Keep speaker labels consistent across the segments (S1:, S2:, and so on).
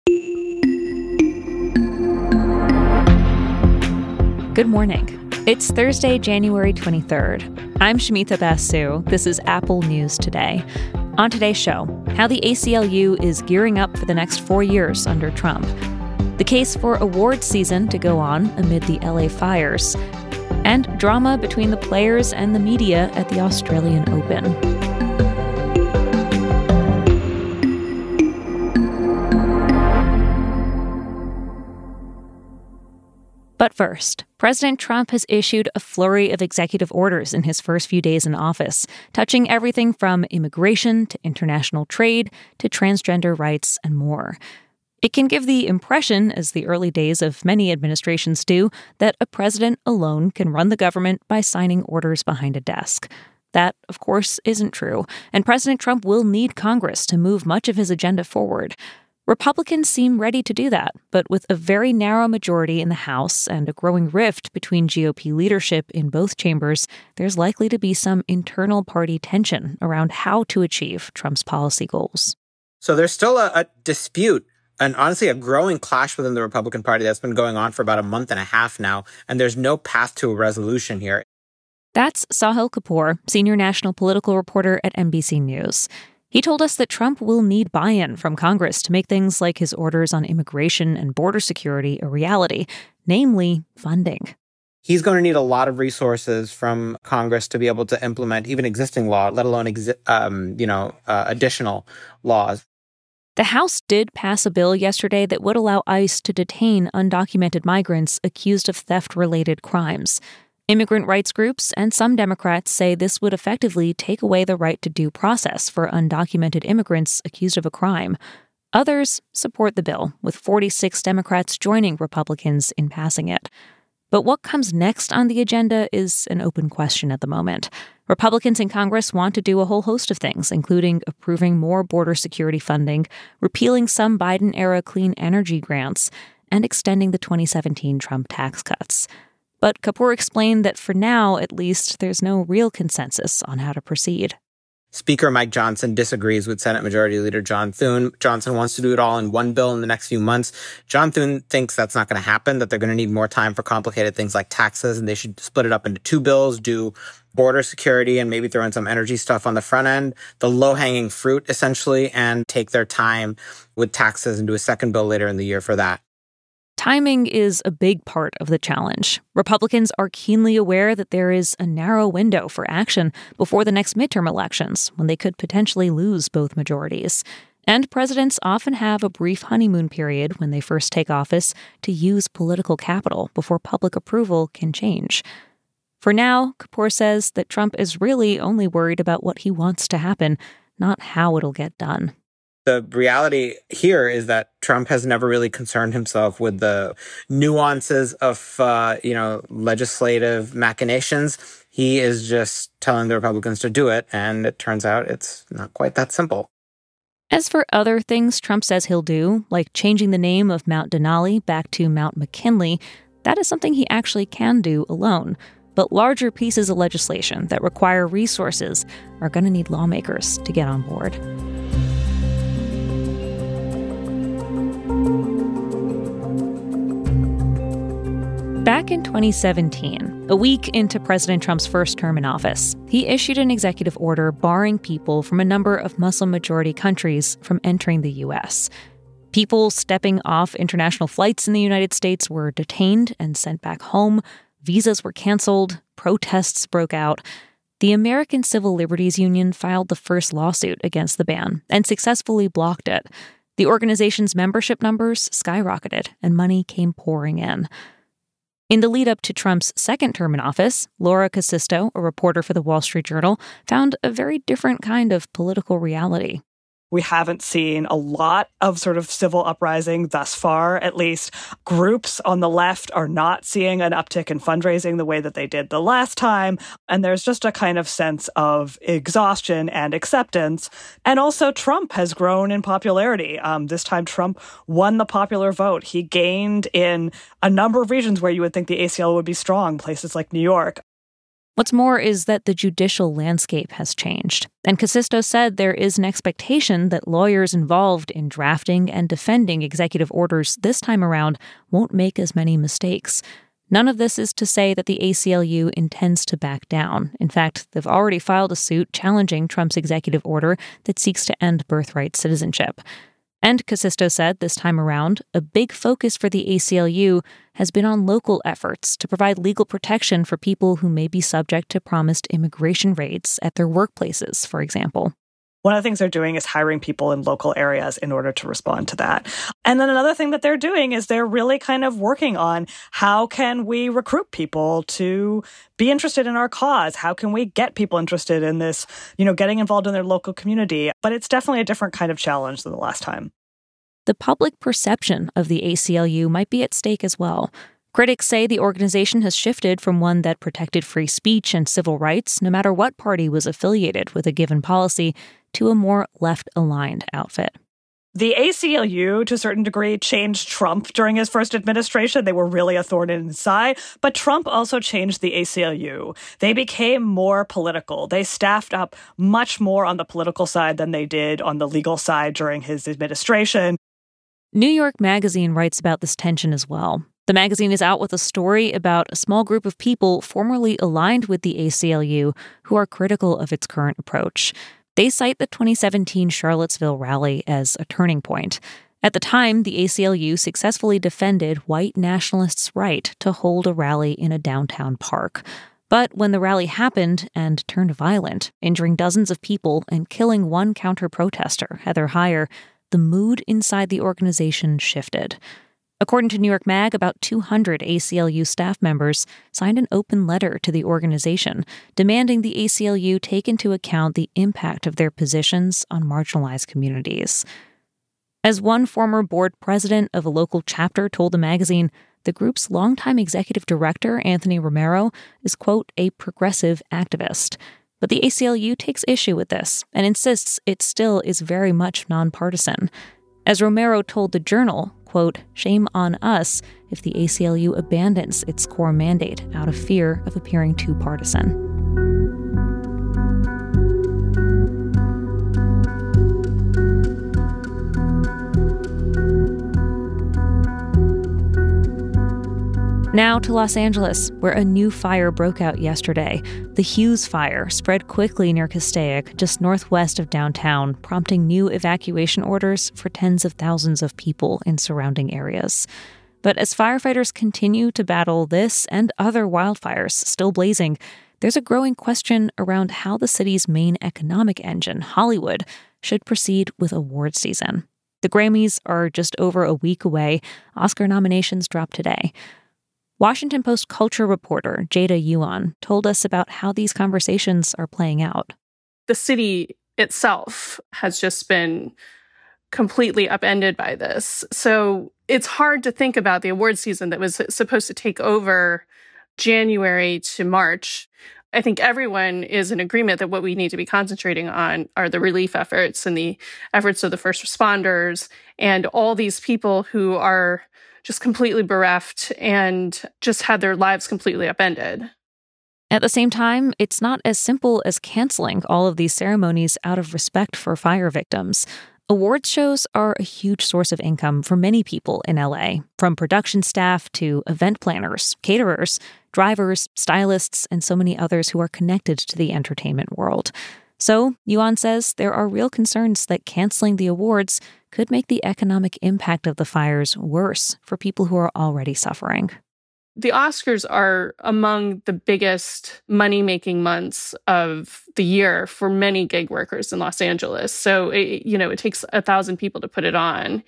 S1: Good morning. It's Thursday, January 23rd. I'm Shamita Basu. This is Apple News Today. On today's show, how the ACLU is gearing up for the next 4 years under Trump, the case for awards season to go on amid the LA fires, and drama between the players and the media at the Australian Open. But first, President Trump has issued a flurry of executive orders in his first few days in office, touching everything from immigration to international trade to transgender rights and more. It can give the impression, as the early days of many administrations do, that a president alone can run the government by signing orders behind a desk. That, of course, isn't true, and President Trump will need Congress to move much of his agenda forward. Republicans seem ready to do that, but with a very narrow majority in the House and a growing rift between GOP leadership in both chambers, there's likely to be some internal party tension around how to achieve Trump's policy goals.
S2: So there's still a dispute and honestly a growing clash within the Republican Party that's been going on for about a month and a half now, and there's no path to a resolution here.
S1: That's Sahil Kapoor, senior national political reporter at NBC News. He told us that Trump will need buy-in from Congress to make things like his orders on immigration and border security a reality, namely funding.
S2: He's going to need a lot of resources from Congress to be able to implement even existing law, let alone additional laws.
S1: The House did pass a bill yesterday that would allow ICE to detain undocumented migrants accused of theft-related crimes. Immigrant rights groups and some Democrats say this would effectively take away the right to due process for undocumented immigrants accused of a crime. Others support the bill, with 46 Democrats joining Republicans in passing it. But what comes next on the agenda is an open question at the moment. Republicans in Congress want to do a whole host of things, including approving more border security funding, repealing some Biden-era clean energy grants, and extending the 2017 Trump tax cuts. But Kapoor explained that for now, at least, there's no real consensus on how to proceed.
S2: Speaker Mike Johnson disagrees with Senate Majority Leader John Thune. Johnson wants to do it all in one bill in the next few months. John Thune thinks that's not going to happen, that they're going to need more time for complicated things like taxes, and they should split it up into two bills, do border security and maybe throw in some energy stuff on the front end, the low-hanging fruit, essentially, and take their time with taxes and do a second bill later in the year for that.
S1: Timing is a big part of the challenge. Republicans are keenly aware that there is a narrow window for action before the next midterm elections, when they could potentially lose both majorities. And presidents often have a brief honeymoon period when they first take office to use political capital before public approval can change. For now, Kapoor says that Trump is really only worried about what he wants to happen, not how it'll get done.
S2: The reality here is that Trump has never really concerned himself with the nuances of, legislative machinations. He is just telling the Republicans to do it, and it turns out it's not quite that simple.
S1: As for other things Trump says he'll do, like changing the name of Mount Denali back to Mount McKinley, that is something he actually can do alone. But larger pieces of legislation that require resources are going to need lawmakers to get on board. Back in 2017, a week into President Trump's first term in office, he issued an executive order barring people from a number of Muslim-majority countries from entering the U.S. People stepping off international flights in the United States were detained and sent back home. Visas were canceled. Protests broke out. The American Civil Liberties Union filed the first lawsuit against the ban and successfully blocked it. The organization's membership numbers skyrocketed, and money came pouring in. In the lead-up to Trump's second term in office, Laura Casisto, a reporter for the Wall Street Journal, found a very different kind of political reality.
S3: We haven't seen a lot of sort of civil uprising thus far, at least. Groups on the left are not seeing an uptick in fundraising the way that they did the last time. And there's just a kind of sense of exhaustion and acceptance. And also Trump has grown in popularity. This time Trump won the popular vote. He gained in a number of regions where you would think the ACLU would be strong, places like New York.
S1: What's more is that the judicial landscape has changed, and Casisto said there is an expectation that lawyers involved in drafting and defending executive orders this time around won't make as many mistakes. None of this is to say that the ACLU intends to back down. In fact, they've already filed a suit challenging Trump's executive order that seeks to end birthright citizenship. And Casisto said this time around, a big focus for the ACLU has been on local efforts to provide legal protection for people who may be subject to promised immigration raids at their workplaces, for example.
S3: One of the things they're doing is hiring people in local areas in order to respond to that. And then another thing that they're doing is they're really kind of working on how can we recruit people to be interested in our cause? How can we get people interested in this, getting involved in their local community? But it's definitely a different kind of challenge than the last time.
S1: The public perception of the ACLU might be at stake as well. Critics say the organization has shifted from one that protected free speech and civil rights, no matter what party was affiliated with a given policy, to a more left-aligned outfit.
S3: The ACLU, to a certain degree, changed Trump during his first administration. They were really a thorn in his side. But Trump also changed the ACLU. They became more political. They staffed up much more on the political side than they did on the legal side during his administration.
S1: New York Magazine writes about this tension as well. The magazine is out with a story about a small group of people formerly aligned with the ACLU who are critical of its current approach. They cite the 2017 Charlottesville rally as a turning point. At the time, the ACLU successfully defended white nationalists' right to hold a rally in a downtown park. But when the rally happened and turned violent, injuring dozens of people and killing one counter-protester, Heather Heyer, the mood inside the organization shifted. According to New York Mag, about 200 ACLU staff members signed an open letter to the organization demanding the ACLU take into account the impact of their positions on marginalized communities. As one former board president of a local chapter told the magazine, the group's longtime executive director, Anthony Romero, is, quote, a progressive activist. But the ACLU takes issue with this and insists it still is very much nonpartisan. As Romero told the Journal, quote, shame on us if the ACLU abandons its core mandate out of fear of appearing too partisan. Now to Los Angeles, where a new fire broke out yesterday. The Hughes Fire spread quickly near Castaic, just northwest of downtown, prompting new evacuation orders for tens of thousands of people in surrounding areas. But as firefighters continue to battle this and other wildfires still blazing, there's a growing question around how the city's main economic engine, Hollywood, should proceed with awards season. The Grammys are just over a week away. Oscar nominations drop today. Washington Post culture reporter Jada Yuan told us about how these conversations are playing out.
S4: The city itself has just been completely upended by this. So it's hard to think about the award season that was supposed to take over January to March. I think everyone is in agreement that what we need to be concentrating on are the relief efforts and the efforts of the first responders and all these people who are just completely bereft and just had their lives completely upended.
S1: At the same time, it's not as simple as canceling all of these ceremonies out of respect for fire victims. Awards shows are a huge source of income for many people in LA, from production staff to event planners, caterers, drivers, stylists, and so many others who are connected to the entertainment world. So, Yuan says there are real concerns that canceling the awards could make the economic impact of the fires worse for people who are already suffering.
S4: The Oscars are among the biggest money-making months of the year for many gig workers in Los Angeles. So, it takes 1,000 people to put it on.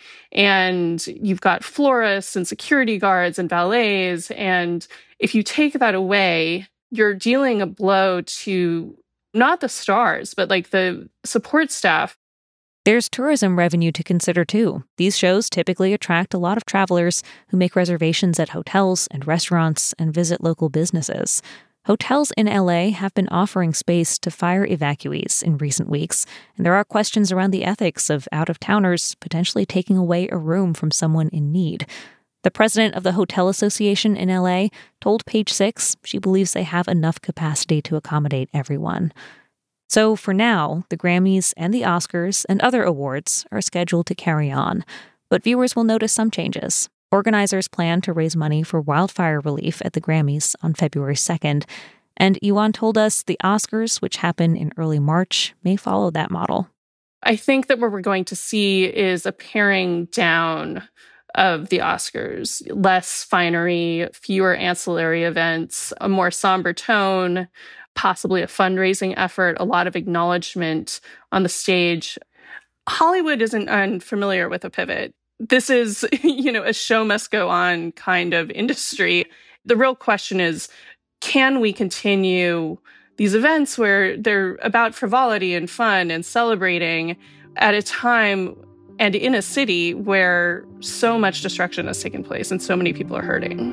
S4: And you've got florists and security guards and valets. And if you take that away, you're dealing a blow to not the stars, but like the support staff.
S1: There's tourism revenue to consider, too. These shows typically attract a lot of travelers who make reservations at hotels and restaurants and visit local businesses. Hotels in LA have been offering space to fire evacuees in recent weeks, and there are questions around the ethics of out-of-towners potentially taking away a room from someone in need. The president of the Hotel Association in LA told Page Six she believes they have enough capacity to accommodate everyone. So for now, the Grammys and the Oscars and other awards are scheduled to carry on, but viewers will notice some changes. Organizers plan to raise money for wildfire relief at the Grammys on February 2nd, and Yuan told us the Oscars, which happen in early March, may follow that model.
S4: I think that what we're going to see is a paring down of the Oscars. Less finery, fewer ancillary events, a more somber tone, possibly a fundraising effort, a lot of acknowledgement on the stage. Hollywood isn't unfamiliar with a pivot. This is, a show must go on kind of industry. The real question is, can we continue these events where they're about frivolity and fun and celebrating at a time and in a city where so much destruction has taken place and so many people are hurting?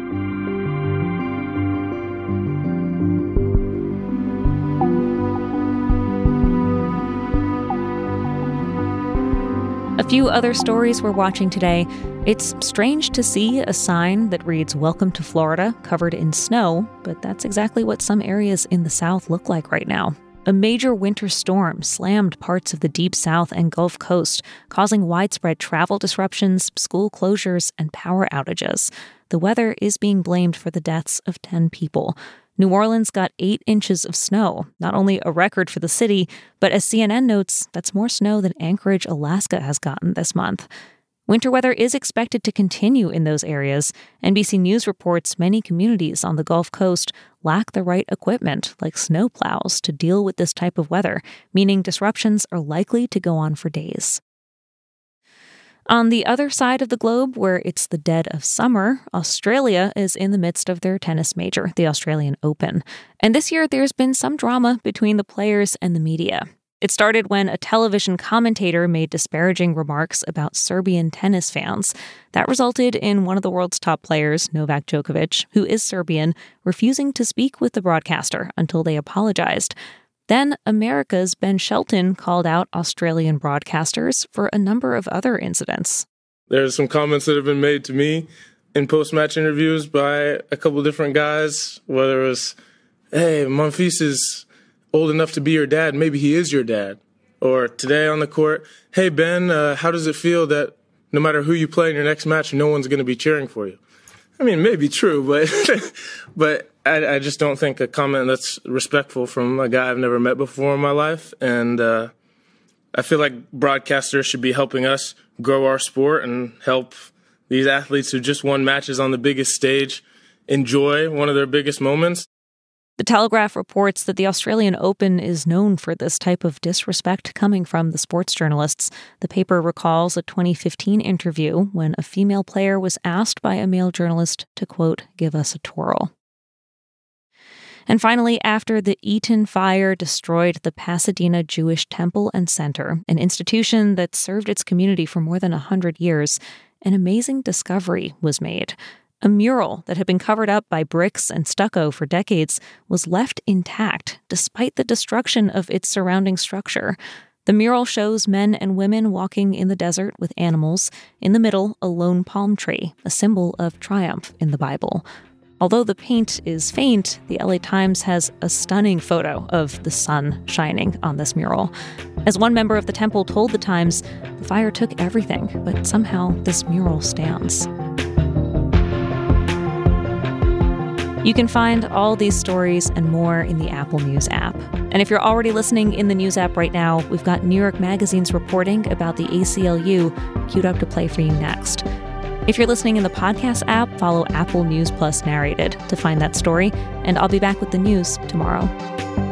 S1: A few other stories we're watching today. It's strange to see a sign that reads "Welcome to Florida" covered in snow, but that's exactly what some areas in the South look like right now. A major winter storm slammed parts of the Deep South and Gulf Coast, causing widespread travel disruptions, school closures, and power outages. The weather is being blamed for the deaths of 10 people. New Orleans got 8 inches of snow, not only a record for the city, but as CNN notes, that's more snow than Anchorage, Alaska has gotten this month. Winter weather is expected to continue in those areas. NBC News reports many communities on the Gulf Coast lack the right equipment, like snowplows, to deal with this type of weather, meaning disruptions are likely to go on for days. On the other side of the globe, where it's the dead of summer, Australia is in the midst of their tennis major, the Australian Open. And this year, there's been some drama between the players and the media. It started when a television commentator made disparaging remarks about Serbian tennis fans. That resulted in one of the world's top players, Novak Djokovic, who is Serbian, refusing to speak with the broadcaster until they apologized. Then America's Ben Shelton called out Australian broadcasters for a number of other incidents.
S5: There's some comments that have been made to me in post-match interviews by a couple different guys, whether it was, hey, Monfils is old enough to be your dad, maybe he is your dad. Or today on the court, hey, Ben, how does it feel that no matter who you play in your next match, no one's going to be cheering for you? I mean, it may be true, but I just don't think a comment that's respectful from a guy I've never met before in my life. And I feel like broadcasters should be helping us grow our sport and help these athletes who just won matches on the biggest stage enjoy one of their biggest moments.
S1: The Telegraph reports that the Australian Open is known for this type of disrespect coming from the sports journalists. The paper recalls a 2015 interview when a female player was asked by a male journalist to, quote, give us a twirl. And finally, after the Eaton fire destroyed the Pasadena Jewish Temple and Center, an institution that served its community for more than 100 years, an amazing discovery was made. A mural that had been covered up by bricks and stucco for decades was left intact despite the destruction of its surrounding structure. The mural shows men and women walking in the desert with animals. In the middle, a lone palm tree, a symbol of triumph in the Bible. Although the paint is faint, the LA Times has a stunning photo of the sun shining on this mural. As one member of the temple told the Times, the fire took everything, but somehow this mural stands. You can find all these stories and more in the Apple News app. And if you're already listening in the News app right now, we've got New York Magazine's reporting about the ACLU queued up to play for you next. If you're listening in the podcast app, follow Apple News Plus Narrated to find that story, and I'll be back with the news tomorrow.